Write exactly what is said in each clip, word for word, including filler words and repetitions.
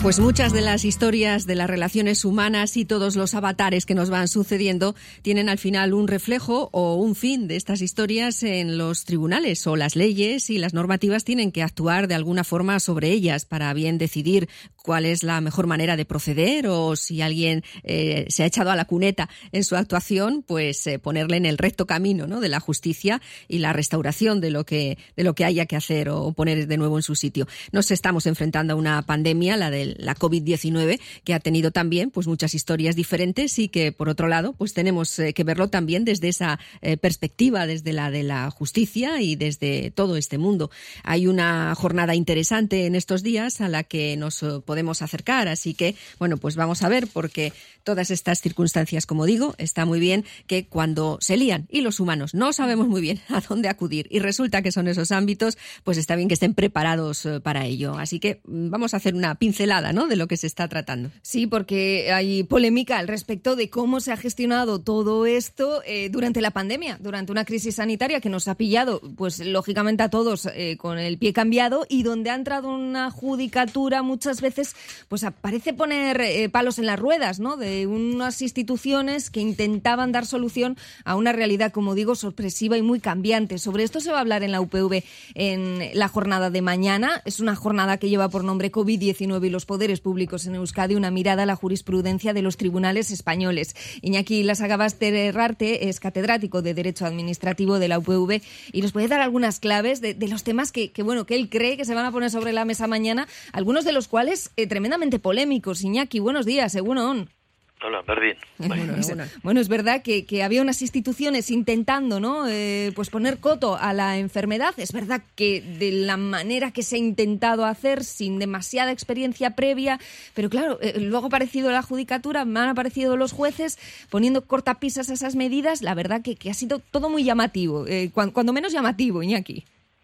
Pues muchas de las historias de las relaciones humanas y todos los avatares que nos van sucediendo tienen al final un reflejo o un fin de estas historias en los tribunales, o las leyes y las normativas tienen que actuar de alguna forma sobre ellas para bien decidir cuál es la mejor manera de proceder, o si alguien eh, se ha echado a la cuneta en su actuación, pues eh, ponerle en el recto camino, ¿no?, de la justicia y la restauración de lo que de lo que haya que hacer o poner de nuevo en su sitio. Nos estamos enfrentando a una pandemia, la del la covid diecinueve, que ha tenido también pues muchas historias diferentes y que, por otro lado, pues tenemos eh, que verlo también desde esa eh, perspectiva, desde la de la justicia y desde todo este mundo. Hay una jornada interesante en estos días a la que nos eh, podemos acercar, así que, bueno, pues vamos a ver, porque todas estas circunstancias, como digo, está muy bien que cuando se lían y los humanos no sabemos muy bien a dónde acudir y resulta que son esos ámbitos, pues está bien que estén preparados eh, para ello. Así que vamos a hacer una pincelada, ¿no?, de lo que se está tratando. Sí, porque hay polémica al respecto de cómo se ha gestionado todo esto eh, durante la pandemia, durante una crisis sanitaria que nos ha pillado, pues lógicamente a todos eh, con el pie cambiado, y donde ha entrado una judicatura muchas veces, pues parece poner eh, palos en las ruedas, ¿no?, de unas instituciones que intentaban dar solución a una realidad, como digo, sorpresiva y muy cambiante. Sobre esto se va a hablar en la U P V en la jornada de mañana. Es una jornada que lleva por nombre covid diecinueve y los poderes públicos en Euskadi, una mirada a la jurisprudencia de los tribunales españoles. Iñaki Lasagabaster Herrarte es catedrático de Derecho Administrativo de la U P V y nos puede dar algunas claves de, de los temas que, que, bueno, que él cree que se van a poner sobre la mesa mañana, algunos de los cuales eh, tremendamente polémicos. Iñaki, buenos días, egunon. Hola, Berdín. Bueno, bueno. bueno, es verdad que, que había unas instituciones intentando, ¿no?, eh, pues poner coto a la enfermedad. Es verdad que de la manera que se ha intentado hacer, sin demasiada experiencia previa, pero claro, eh, luego ha aparecido la judicatura, me han aparecido los jueces poniendo cortapisas a esas medidas. La verdad que, que ha sido todo muy llamativo, eh, cuando, cuando menos llamativo, Iñaki.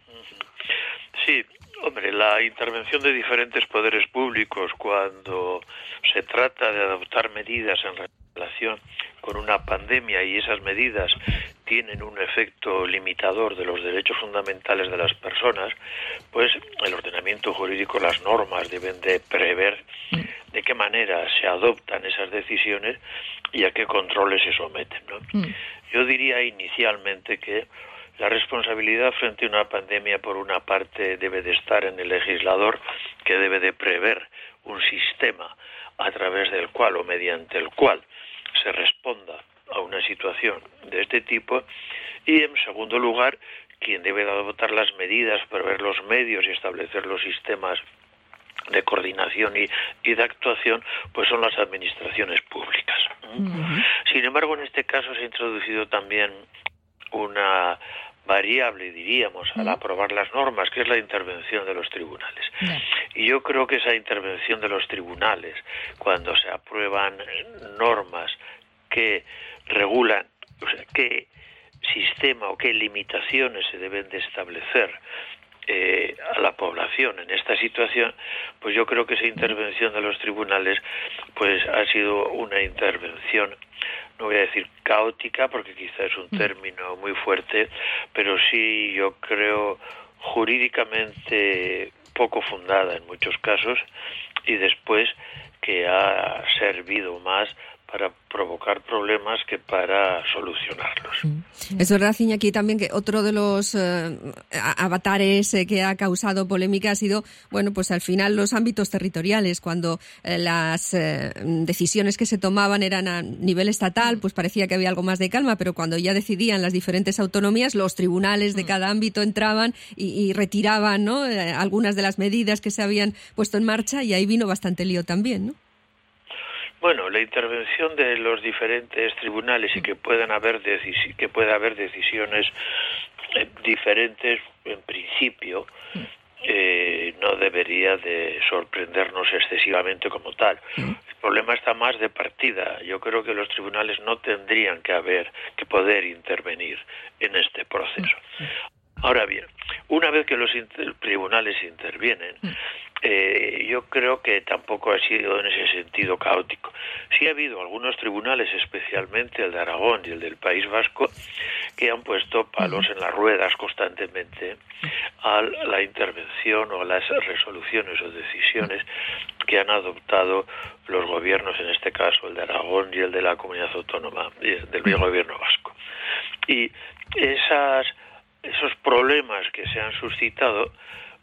Sí. Hombre, la intervención de diferentes poderes públicos cuando se trata de adoptar medidas en relación con una pandemia y esas medidas tienen un efecto limitador de los derechos fundamentales de las personas, pues el ordenamiento jurídico, las normas deben de prever de qué manera se adoptan esas decisiones y a qué controles se someten, ¿no? Mm. Yo diría inicialmente que la responsabilidad frente a una pandemia, por una parte, debe de estar en el legislador, que debe de prever un sistema a través del cual o mediante el cual se responda a una situación de este tipo, y en segundo lugar, quien debe de adoptar las medidas, prever los medios y establecer los sistemas de coordinación y, y de actuación, pues son las administraciones públicas. Uh-huh. Sin embargo, en este caso se ha introducido también una variable, diríamos, al aprobar las normas, que es la intervención de los tribunales. Yeah. Y yo creo que esa intervención de los tribunales, cuando se aprueban normas que regulan, o sea, qué sistema o qué limitaciones se deben de establecer eh, a la población en esta situación, pues yo creo que esa intervención de los tribunales pues ha sido una intervención, no voy a decir caótica, porque quizá es un término muy fuerte, pero sí, yo creo, jurídicamente poco fundada en muchos casos, y después que ha servido más para provocar problemas que para solucionarlos. Es verdad, Iñaki, también que otro de los eh, avatares eh, que ha causado polémica ha sido, bueno, pues al final los ámbitos territoriales. Cuando eh, las eh, decisiones que se tomaban eran a nivel estatal, pues parecía que había algo más de calma, pero cuando ya decidían las diferentes autonomías, los tribunales de cada ámbito entraban y, y retiraban, ¿no?, eh, algunas de las medidas que se habían puesto en marcha, y ahí vino bastante lío también, ¿no? Bueno, la intervención de los diferentes tribunales y que puedan haber decisi- que pueda haber decisiones eh, diferentes, en principio, eh, no debería de sorprendernos excesivamente como tal. El problema está más de partida. Yo creo que los tribunales no tendrían que haber, que poder intervenir en este proceso. Ahora bien, una vez que los inter- tribunales intervienen, eh, yo creo que tampoco ha sido en ese sentido caótico. Sí ha habido algunos tribunales, especialmente el de Aragón y el del País Vasco, que han puesto palos en las ruedas constantemente a la intervención o a las resoluciones o decisiones que han adoptado los gobiernos, en este caso el de Aragón y el de la Comunidad Autónoma, del gobierno vasco. Y esas, esos problemas que se han suscitado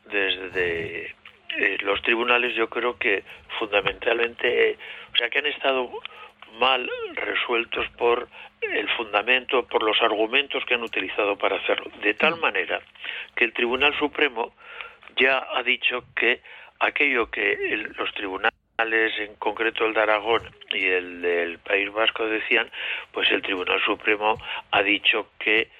desde eh, los tribunales, yo creo que fundamentalmente, eh, o sea, que han estado mal resueltos por el fundamento, por los argumentos que han utilizado para hacerlo, de tal manera que el Tribunal Supremo ya ha dicho que aquello que el, los tribunales, en concreto el de Aragón y el del País Vasco, decían, pues el Tribunal Supremo ha dicho que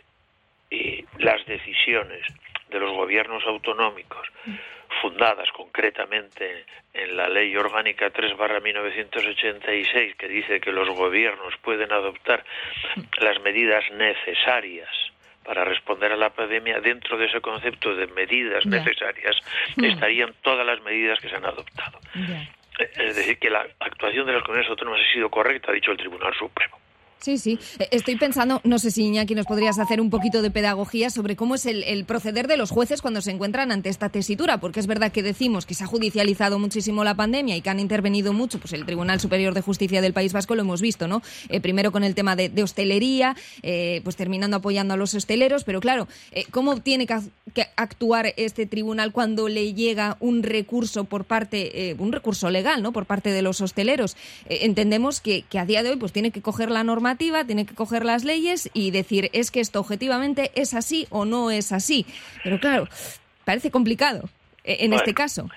eh, las decisiones de los gobiernos autonómicos, fundadas concretamente en la Ley Orgánica tres barra mil novecientos ochenta y seis, que dice que los gobiernos pueden adoptar las medidas necesarias para responder a la pandemia, dentro de ese concepto de medidas yeah. necesarias estarían todas las medidas que se han adoptado. Yeah. Es decir, que la actuación de las comunidades autónomas ha sido correcta, ha dicho el Tribunal Supremo. Sí, sí. Estoy pensando, no sé si, Iñaki, nos podrías hacer un poquito de pedagogía sobre cómo es el, el proceder de los jueces cuando se encuentran ante esta tesitura, porque es verdad que decimos que se ha judicializado muchísimo la pandemia y que han intervenido mucho, pues el Tribunal Superior de Justicia del País Vasco lo hemos visto, ¿no? Eh, primero con el tema de, de hostelería, eh, pues terminando apoyando a los hosteleros, pero claro, eh, ¿cómo tiene que, que actuar este tribunal cuando le llega un recurso por parte, eh, un recurso legal, ¿no? Por parte de los hosteleros? Eh, entendemos que, que a día de hoy pues tiene que coger la norma, tiene que coger las leyes y decir, es que esto objetivamente es así o no es así. Pero claro, parece complicado en bueno, este caso.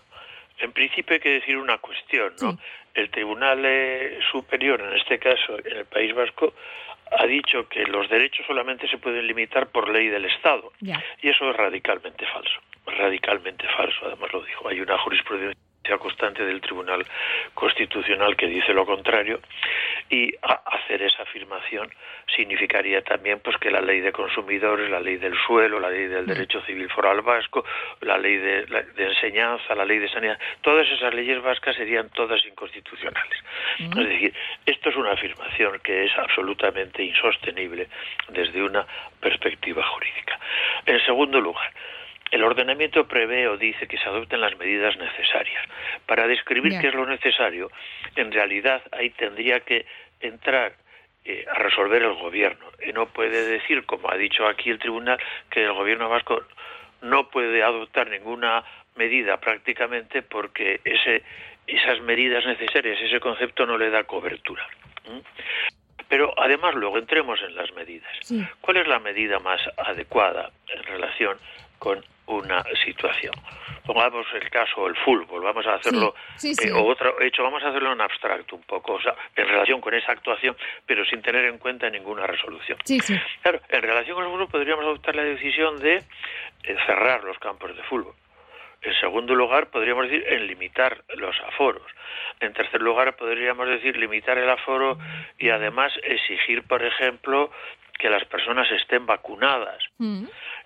En principio hay que decir una cuestión, ¿no? Sí. El Tribunal eh, Superior, en este caso en el País Vasco, ha dicho que los derechos solamente se pueden limitar por ley del Estado. Ya. Y eso es radicalmente falso. Radicalmente falso, además lo dijo. Hay una jurisprudencia constante del Tribunal Constitucional que dice lo contrario, y hacer esa afirmación significaría también pues que la ley de consumidores, la ley del suelo, la ley del derecho civil foral vasco, la ley de, la, de enseñanza, la ley de sanidad, todas esas leyes vascas serían todas inconstitucionales. Uh-huh. Es decir, esto es una afirmación que es absolutamente insostenible desde una perspectiva jurídica. En segundo lugar, el ordenamiento prevé o dice que se adopten las medidas necesarias. Para describir yeah. qué es lo necesario, en realidad ahí tendría que entrar eh, a resolver el gobierno. Y no puede decir, como ha dicho aquí el tribunal, que el gobierno vasco no puede adoptar ninguna medida prácticamente porque ese, esas medidas necesarias, ese concepto no le da cobertura. ¿Mm? Pero además luego entremos en las medidas. Sí. ¿Cuál es la medida más adecuada en relación con una situación? Pongamos el caso del fútbol, vamos a hacerlo, sí, sí, sí. Eh, o otro hecho, vamos a hacerlo en abstracto un poco, o sea, en relación con esa actuación, pero sin tener en cuenta ninguna resolución. Sí, sí. Claro, en relación con el fútbol podríamos adoptar la decisión de eh, cerrar los campos de fútbol. En segundo lugar, podríamos decir en limitar los aforos. En tercer lugar, podríamos decir limitar el aforo y además exigir, por ejemplo, que las personas estén vacunadas. Mm.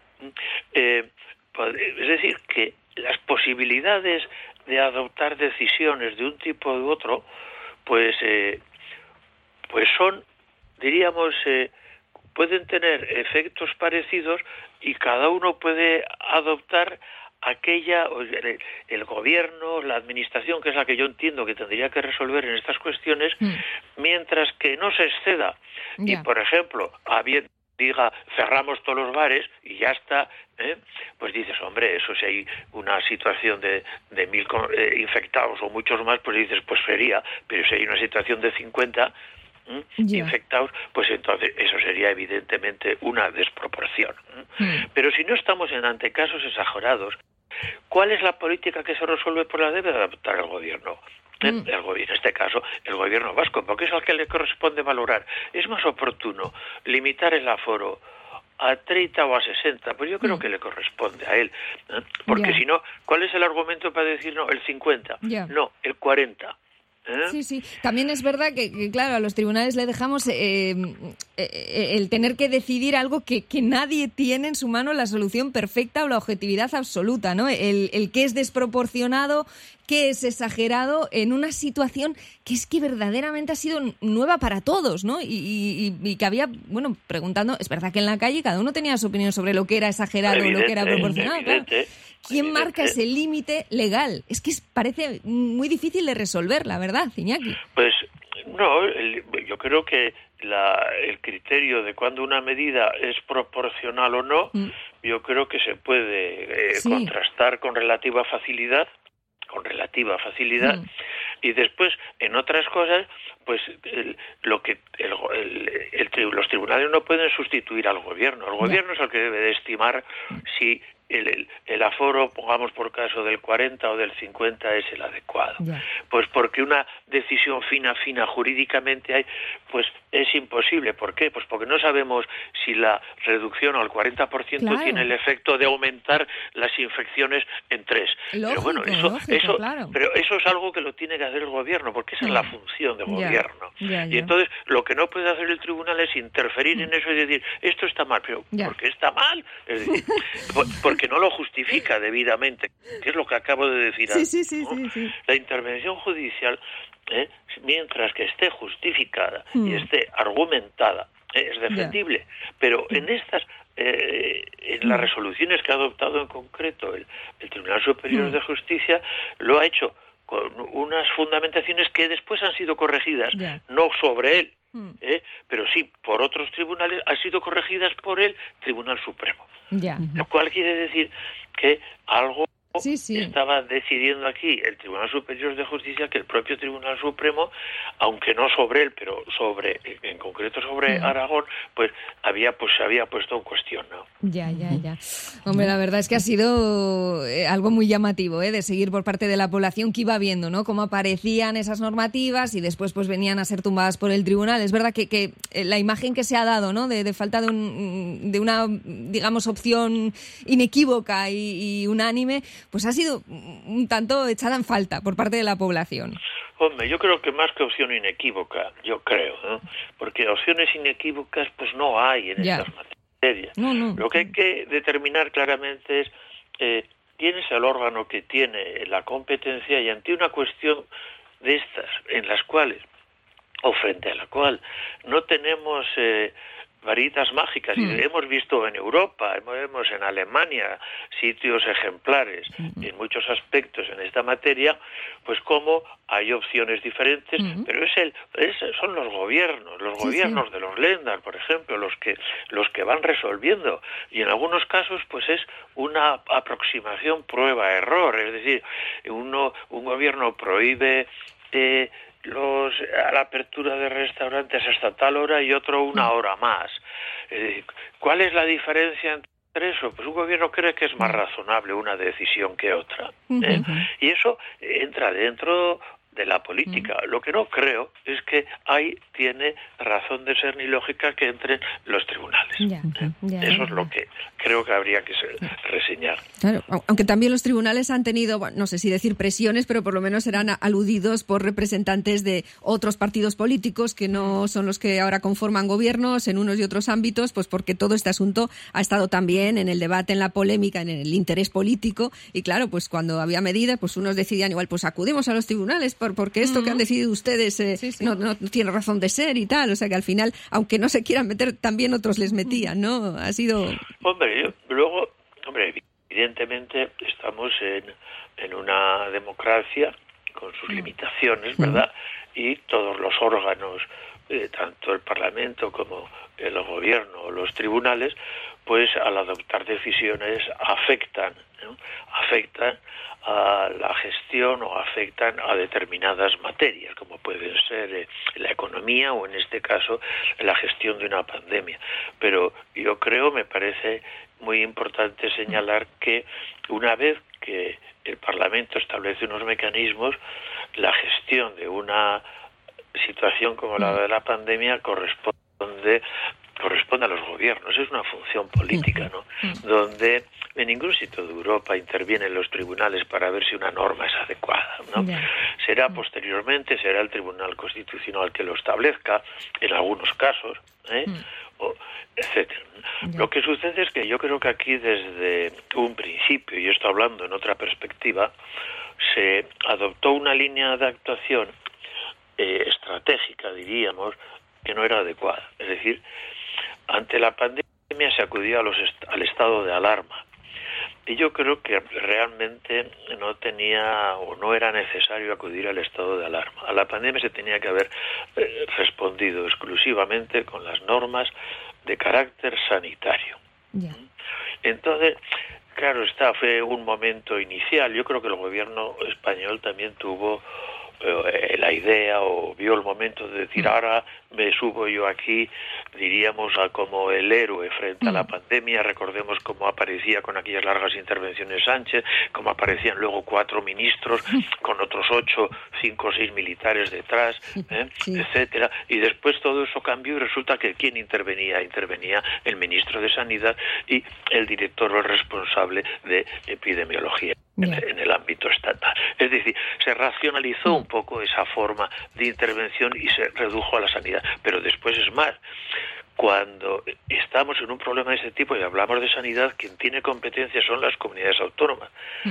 Eh, es decir, que las posibilidades de adoptar decisiones de un tipo u otro, pues, eh, pues son, diríamos, eh, pueden tener efectos parecidos y cada uno puede adoptar aquella, el, el gobierno, la administración, que es la que yo entiendo que tendría que resolver en estas cuestiones, mm. mientras que no se exceda. Yeah. Y, por ejemplo, habiendo diga, cerramos todos los bares y ya está, ¿eh? Pues dices, hombre, eso si hay una situación de, de mil eh, infectados o muchos más, pues dices, pues sería, pero si hay una situación de cincuenta ¿eh? yeah. infectados, pues entonces eso sería evidentemente una desproporción. ¿eh? Mm. Pero si no estamos en ante casos exagerados, ¿cuál es la política que se resuelve por la debe adoptar el gobierno? El, el gobierno, en este caso, el gobierno vasco, porque es al que le corresponde valorar. ¿Es más oportuno limitar el aforo a treinta o a sesenta? Pues yo creo que le corresponde a él. ¿eh? Porque yeah. si no, ¿cuál es el argumento para decir no, el cincuenta? Yeah. No, el cuarenta. ¿Eh? Sí, sí. También es verdad que, que, claro, a los tribunales le dejamos eh, eh, el tener que decidir algo que, que nadie tiene en su mano la solución perfecta o la objetividad absoluta, ¿no? El, el que es desproporcionado, que es exagerado en una situación que es que verdaderamente ha sido nueva para todos, ¿no? Y, y, y que había, bueno, preguntando, es verdad que en la calle cada uno tenía su opinión sobre lo que era exagerado o lo que era proporcionado. Claro. ¿Quién evidente. marca ese límite legal? Es que es, parece muy difícil de resolver, la verdad, Iñaki. Pues no, el, yo creo que la, el criterio de cuando una medida es proporcional o no, mm. yo creo que se puede eh, sí. contrastar con relativa facilidad, con relativa facilidad, mm. y después en otras cosas, pues el, lo que el, el, el, los tribunales no pueden sustituir al gobierno. El gobierno yeah. es el que debe de estimar mm. si El, el, el aforo, pongamos por caso del cuarenta o del cincuenta, es el adecuado. Yeah. Pues porque una decisión fina, fina jurídicamente hay, pues es imposible. ¿Por qué? Pues porque no sabemos si la reducción al cuarenta por ciento claro. tiene el efecto de aumentar las infecciones en tres. Lógico, pero bueno, eso, lógico, eso, claro. pero eso es algo que lo tiene que hacer el gobierno, porque esa mm. es la función del yeah. gobierno. Yeah, y yeah. entonces lo que no puede hacer el tribunal es interferir mm. en eso y decir, esto está mal, pero yeah. ¿por qué está mal? Es decir, porque que no lo justifica debidamente, que es lo que acabo de decir sí, antes. Sí, sí, ¿no? sí, sí. La intervención judicial, ¿eh? mientras que esté justificada mm. y esté argumentada, ¿eh? es defendible. Yeah. Pero en estas, eh, en las resoluciones que ha adoptado en concreto el, el Tribunal Superior mm. de Justicia, lo ha hecho con unas fundamentaciones que después han sido corregidas, yeah. no sobre él, ¿eh? pero sí por otros tribunales, han sido corregidas por el Tribunal Supremo. Ya. Lo cual quiere decir que algo sí, sí. estaba decidiendo aquí el Tribunal Superior de Justicia, que el propio Tribunal Supremo, aunque no sobre él, pero sobre, en concreto sobre mm. Aragón, pues había pues se había puesto en cuestión, ¿no? Ya, ya, ya. Hombre, la verdad es que ha sido eh, algo muy llamativo, ¿eh? De seguir por parte de la población que iba viendo, ¿no? Cómo aparecían esas normativas y después pues venían a ser tumbadas por el tribunal. Es verdad que, que eh, la imagen que se ha dado, ¿no? De, de falta de, un, de una, digamos, opción inequívoca y, y unánime, pues ha sido un tanto echada en falta por parte de la población. Hombre, yo creo que más que opción inequívoca, yo creo, ¿no? Porque opciones inequívocas pues no hay en ya. estas materias. No, no. Lo que hay que determinar claramente es eh, quién es el órgano que tiene la competencia, y ante una cuestión de estas, en las cuales, o frente a la cual, no tenemos eh, varitas mágicas, mm. y hemos visto en Europa, vemos en Alemania sitios ejemplares mm. en muchos aspectos en esta materia, pues como hay opciones diferentes, mm. pero es el es, son los gobiernos, los sí, gobiernos sí. de los Länder, por ejemplo, los que los que van resolviendo, y en algunos casos pues es una aproximación prueba-error, es decir, uno un gobierno prohíbe eh, los a la apertura de restaurantes hasta tal hora y otro una hora más. Eh, ¿Cuál es la diferencia entre eso? Pues un gobierno cree que es más razonable una decisión que otra, ¿eh? Uh-huh. Y eso entra dentro de la política. Uh-huh. Lo que no creo es que ahí tiene razón de ser ni lógica que entren los tribunales. Ya, ¿eh? ya, Eso ya. es lo que creo que habría que reseñar. Claro, aunque también los tribunales han tenido, bueno, no sé si decir presiones, pero por lo menos serán aludidos por representantes de otros partidos políticos que no son los que ahora conforman gobiernos en unos y otros ámbitos, pues porque todo este asunto ha estado también en el debate, en la polémica, en el interés político, y claro, pues cuando había medidas, pues unos decidían igual, pues acudimos a los tribunales por, porque esto uh-huh. que han decidido ustedes eh, sí, sí. No, no tiene razón de ser y tal, o sea que al final, aunque no se quieran meter, también otros les metían, ¿no? Ha sido... Hombre, yo, luego, hombre, evidentemente estamos en, en una democracia con sus limitaciones, ¿verdad? Y todos los órganos, eh, tanto el Parlamento como el gobierno o los tribunales, pues al adoptar decisiones afectan, ¿no? afectan a la gestión o afectan a determinadas materias, como pueden ser eh, la economía o en este caso la gestión de una pandemia. Pero yo creo, me parece muy importante señalar que una vez que el Parlamento establece unos mecanismos, la gestión de una situación como la de la pandemia corresponde corresponde a los gobiernos, es una función política, ¿no? Donde en ningún sitio de Europa intervienen los tribunales para ver si una norma es adecuada, ¿no? Será posteriormente, será el Tribunal Constitucional que lo establezca, en algunos casos, ¿eh? o etcétera. Ya. Lo que sucede es que yo creo que aquí desde un principio, y esto hablando en otra perspectiva, se adoptó una línea de actuación eh, estratégica, diríamos, que no era adecuada. Es decir, ante la pandemia se acudía a los est- al estado de alarma. Y yo creo que realmente no tenía o no era necesario acudir al estado de alarma. A la pandemia se tenía que haber eh, respondido exclusivamente con las normas de carácter sanitario. Yeah. Entonces, claro, esta fue un momento inicial. Yo creo que el gobierno español también tuvo eh, la idea o vio el momento de decir, ahora me subo yo aquí, diríamos, a como el héroe frente a la pandemia. Recordemos cómo aparecía con aquellas largas intervenciones Sánchez, cómo aparecían luego cuatro ministros con otros ocho, cinco o seis militares detrás, ¿eh? sí. etcétera. Y después todo eso cambió y resulta que ¿quién intervenía? Intervenía el ministro de Sanidad y el director o el responsable de epidemiología en, en el ámbito estatal. Es decir, se racionalizó un poco esa forma de intervención y se redujo a la sanidad. Pero después es más, cuando estamos en un problema de ese tipo y hablamos de sanidad, quien tiene competencias son las comunidades autónomas.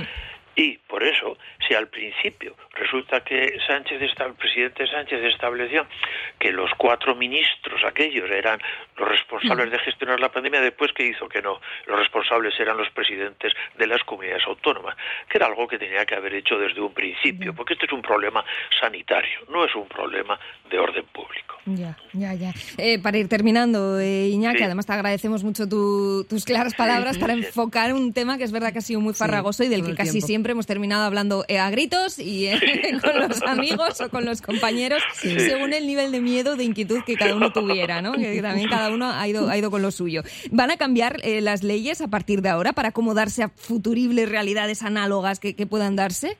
Y por eso, si al principio resulta que Sánchez, el presidente Sánchez estableció que los cuatro ministros aquellos eran los responsables de gestionar la pandemia, después que hizo que no, los responsables eran los presidentes de las comunidades autónomas, que era algo que tenía que haber hecho desde un principio, porque este es un problema sanitario, no es un problema de orden público. Ya, ya, ya. Eh, para ir terminando, eh, Iñaki, sí. además te agradecemos mucho tu, tus claras palabras sí, para sí. enfocar un tema que es verdad que ha sido muy farragoso sí, y del que casi tiempo. siempre hemos terminado hablando eh, a gritos y eh, con los amigos o con los compañeros, sí. según el nivel de miedo, de inquietud que cada uno tuviera, ¿no? Que también cada uno ha ido, ha ido con lo suyo. ¿Van a cambiar eh, las leyes a partir de ahora para acomodarse a futuribles realidades análogas que, que puedan darse?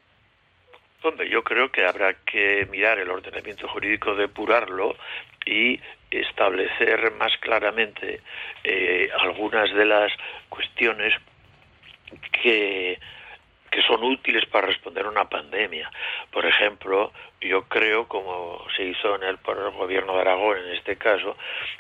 Hombre, yo creo que habrá que mirar el ordenamiento jurídico, depurarlo y establecer más claramente eh, algunas de las cuestiones que, que son útiles para responder a una pandemia. Por ejemplo, yo creo, como se hizo en el, por el gobierno de Aragón en este caso,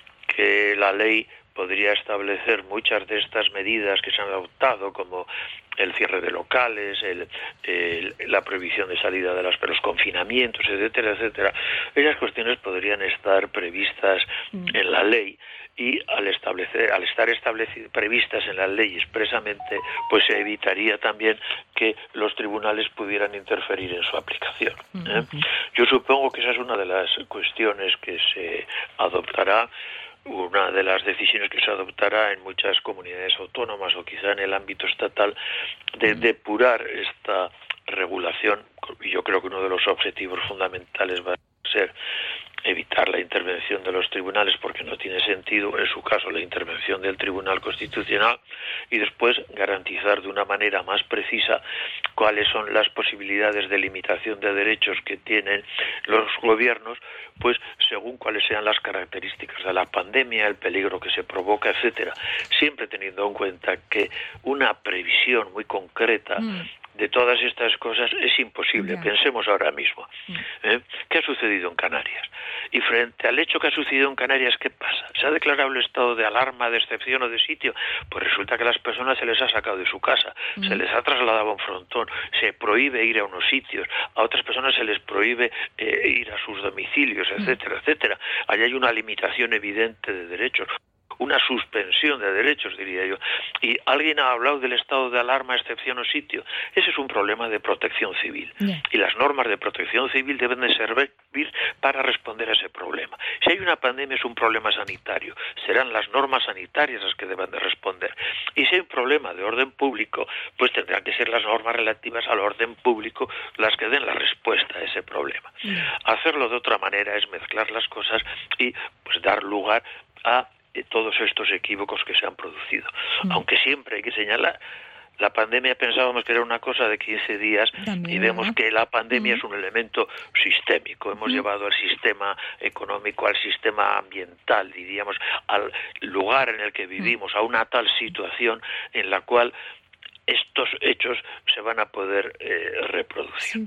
que la ley podría establecer muchas de estas medidas que se han adoptado, como el cierre de locales, el, el, la prohibición de salida de las, los confinamientos, etcétera, etcétera. Esas cuestiones podrían estar previstas mm. en la ley y al establecer, al estar establecidas previstas en la ley expresamente, pues se evitaría también que los tribunales pudieran interferir en su aplicación. ¿eh? Mm-hmm. Yo supongo que esa es una de las cuestiones que se adoptará. Una de las decisiones que se adoptará en muchas comunidades autónomas o quizá en el ámbito estatal de depurar esta regulación, y yo creo que uno de los objetivos fundamentales va a ser evitar la intervención de los tribunales, porque no tiene sentido, en su caso, la intervención del Tribunal Constitucional, y después garantizar de una manera más precisa cuáles son las posibilidades de limitación de derechos que tienen los gobiernos, pues según cuáles sean las características de la pandemia, el peligro que se provoca, etcétera, siempre teniendo en cuenta que una previsión muy concreta mm. de todas estas cosas es imposible. Yeah. Pensemos ahora mismo. ¿eh? ¿Qué ha sucedido en Canarias? Y frente al hecho que ha sucedido en Canarias, ¿qué pasa? ¿Se ha declarado el estado de alarma, de excepción o de sitio? Pues resulta que a las personas se les ha sacado de su casa, mm. se les ha trasladado a un frontón, se prohíbe ir a unos sitios, a otras personas se les prohíbe eh, ir a sus domicilios, etcétera, mm. etcétera. Allí hay una limitación evidente de derechos, una suspensión de derechos, diría yo. Y alguien ha hablado del estado de alarma, excepción o sitio. Ese es un problema de protección civil. Yeah. Y las normas de protección civil deben de servir para responder a ese problema. Si hay una pandemia es un problema sanitario. Serán las normas sanitarias las que deban de responder. Y si hay un problema de orden público, pues tendrán que ser las normas relativas al orden público las que den la respuesta a ese problema. Yeah. Hacerlo de otra manera es mezclar las cosas y pues dar lugar a de todos estos equívocos que se han producido. Mm. Aunque siempre hay que señalar, la pandemia pensábamos que era una cosa de quince días También, y vemos ¿no? que la pandemia mm. es un elemento sistémico. Hemos mm. llevado al sistema económico, al sistema ambiental, diríamos, al lugar en el que vivimos, mm. a una tal situación en la cual estos hechos se van a poder eh, reproducir. Sí, ¿no? sí.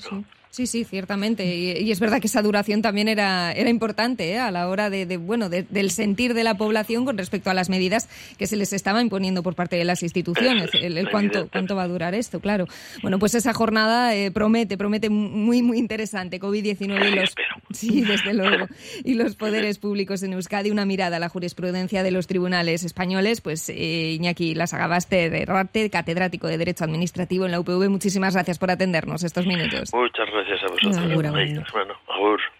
Sí, sí, ciertamente. Y, y es verdad que esa duración también era, era importante, ¿eh? A la hora de, de bueno, de, del sentir de la población con respecto a las medidas que se les estaba imponiendo por parte de las instituciones. El, el cuánto, cuánto va a durar esto, claro. Bueno, pues esa jornada eh, promete, promete muy, muy interesante. covid diecinueve y los, sí, desde luego, y los poderes públicos en Euskadi. Una mirada a la jurisprudencia de los tribunales españoles. Pues eh, Iñaki Lasagabaster Herrarte, catedrático de Derecho Administrativo en la U P V. Muchísimas gracias por atendernos estos minutos. Muchas gracias a vosotros. Agur, agur. Bueno, agur.